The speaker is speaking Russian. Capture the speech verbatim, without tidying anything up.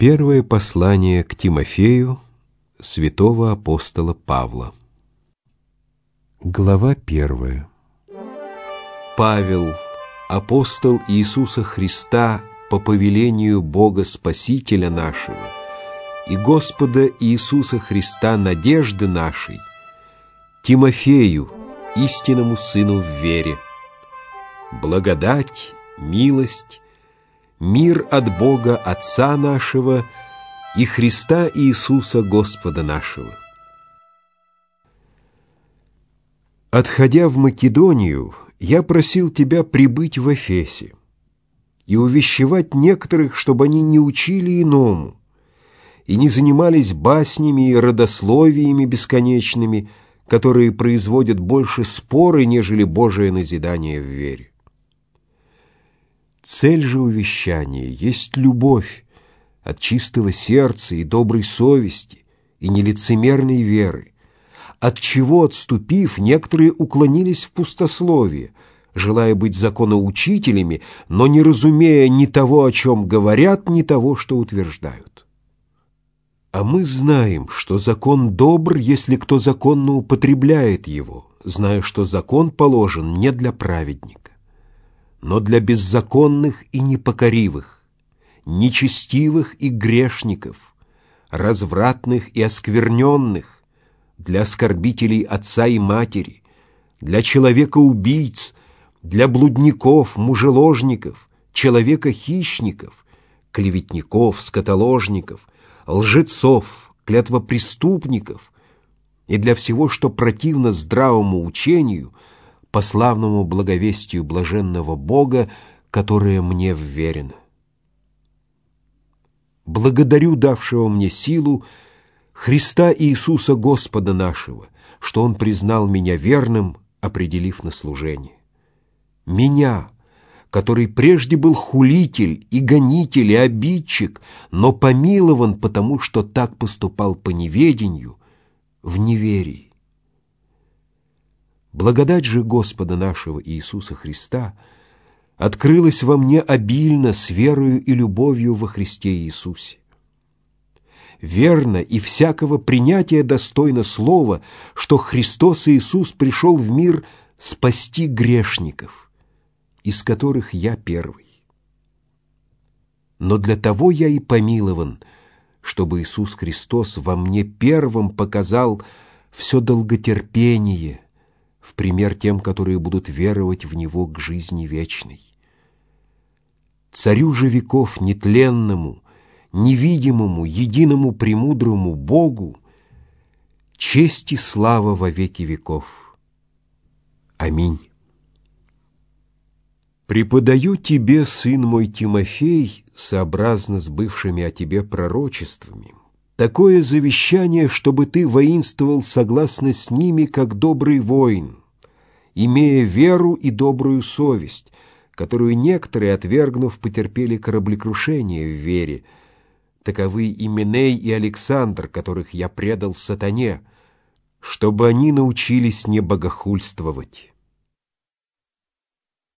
Первое послание к Тимофею святого апостола Павла. Глава первая. Павел, апостол Иисуса Христа по повелению Бога Спасителя нашего и Господа Иисуса Христа надежды нашей, Тимофею, истинному сыну в вере. Благодать, милость, мир от Бога Отца нашего и Христа Иисуса Господа нашего. Отходя в Македонию, я просил тебя прибыть в Эфесе и увещевать некоторых, чтобы они не учили иному и не занимались баснями и родословиями бесконечными, которые производят больше споры, нежели Божие назидание в вере. Цель же увещания есть любовь от чистого сердца и доброй совести и нелицемерной веры, от чего, отступив, некоторые уклонились в пустословие, желая быть законоучителями, но не разумея ни того, о чем говорят, ни того, что утверждают. А мы знаем, что закон добр, если кто законно употребляет его, зная, что закон положен не для праведника, но для беззаконных и непокоривых, нечестивых и грешников, развратных и оскверненных, для оскорбителей отца и матери, для человека-убийц, для блудников, мужеложников, человека-хищников, клеветников, скотоложников, лжецов, клятвопреступников и для всего, что противно здравому учению, по славному благовестию блаженного Бога, которое мне вверено. Благодарю давшего мне силу Христа Иисуса Господа нашего, что Он признал меня верным, определив на служение. Меня, который прежде был хулитель и гонитель и обидчик, но помилован, потому что так поступал по неведению, в неверии. Благодать же Господа нашего Иисуса Христа открылась во мне обильно с верою и любовью во Христе Иисусе. Верно и всякого принятия достойно слова, что Христос Иисус пришел в мир спасти грешников, из которых я первый. Но для того я и помилован, чтобы Иисус Христос во мне первым показал все долготерпение, в пример тем, которые будут веровать в Него к жизни вечной. Царю же веков нетленному, невидимому, единому премудрому Богу честь и слава во веки веков. Аминь. Преподаю тебе, сын мой Тимофей, сообразно с бывшими о тебе пророчествами, такое завещание, чтобы ты воинствовал согласно с ними, как добрый воин, имея веру и добрую совесть, которую некоторые, отвергнув, потерпели кораблекрушение в вере. Таковы Именей и Александр, которых я предал сатане, чтобы они научились не богохульствовать.